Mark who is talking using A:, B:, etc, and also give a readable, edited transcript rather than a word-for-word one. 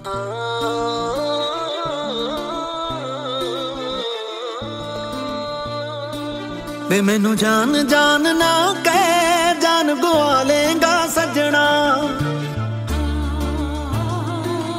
A: वे मैनू जान जान ना कह, जान गवा लेगा सजना।